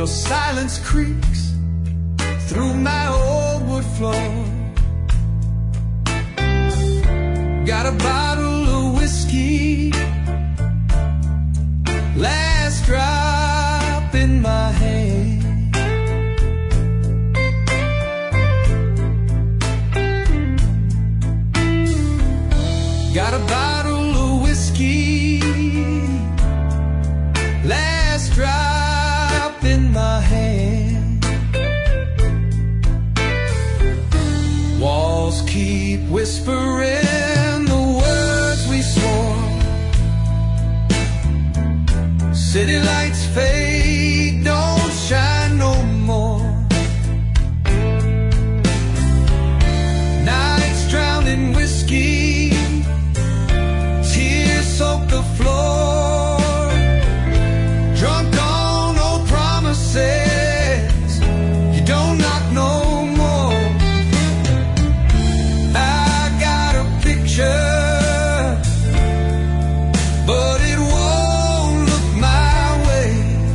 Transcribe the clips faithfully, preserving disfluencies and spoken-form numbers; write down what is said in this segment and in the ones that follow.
Your silence creaks through my old wood floor. Got a bottle of whiskey, last drop in my hand. Got a bottle of whiskey, last drop in my hand. Walls keep whispering the words we swore. City lights fade, don't shine no more. Nights drowned in whiskey, tears soak the floor. Drunk on old promises, you don't knock no more. I got a picture, but it won't look my way.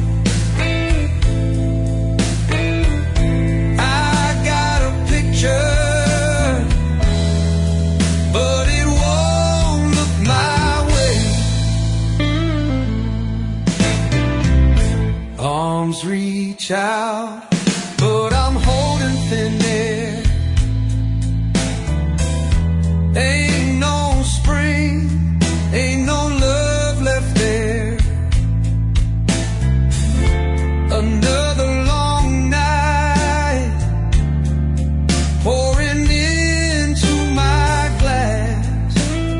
I got a picture, but it won't look my way. Arms reach out, but I'm holding thin air. Ain't no spring, ain't no love left there. Another long night pouring into my glass.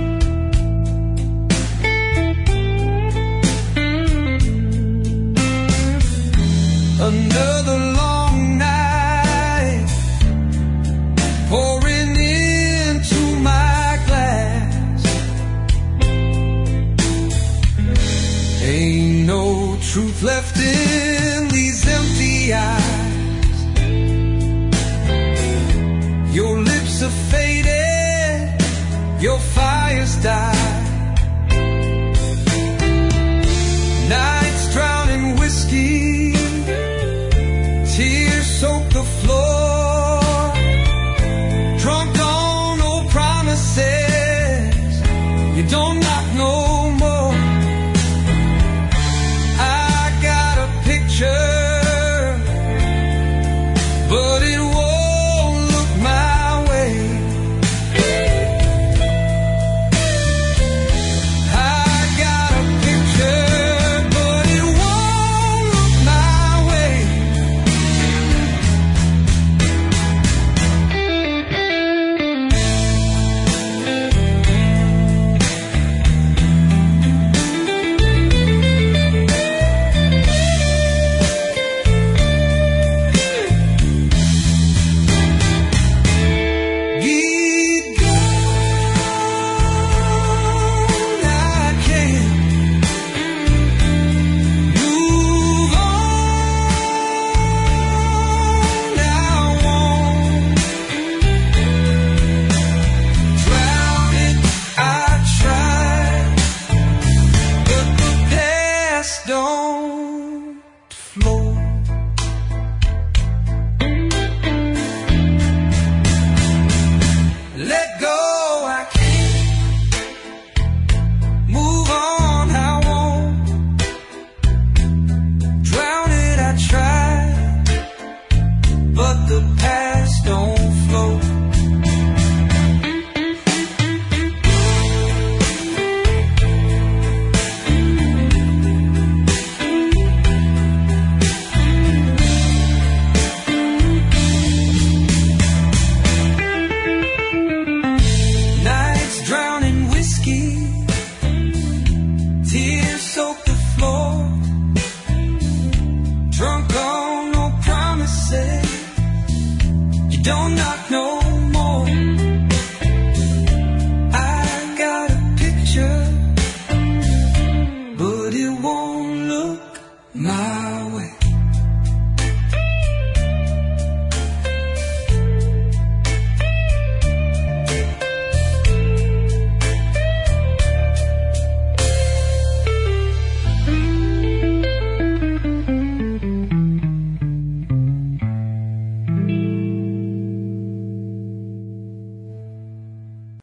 Another long night pouring into my glass. Ain't no truth left in these empty eyes. Your lips are faded, your fire's died. Nights drowned in whiskey, tears soak the floor. Drunk on old promises, you don't knock no more. I got a picture, but it won't look my way. I got a picture, but it won't look my way. Get gone, I can't move on, I won't drown it. I tried, but the past don't flow. Let go, I can't move on, I won't drown it. I tried, but the past don't flow. Nights drowned in whiskey, tears soak the floor. Drunk on no promises, you don't knock no more. I got a picture, but it won't look my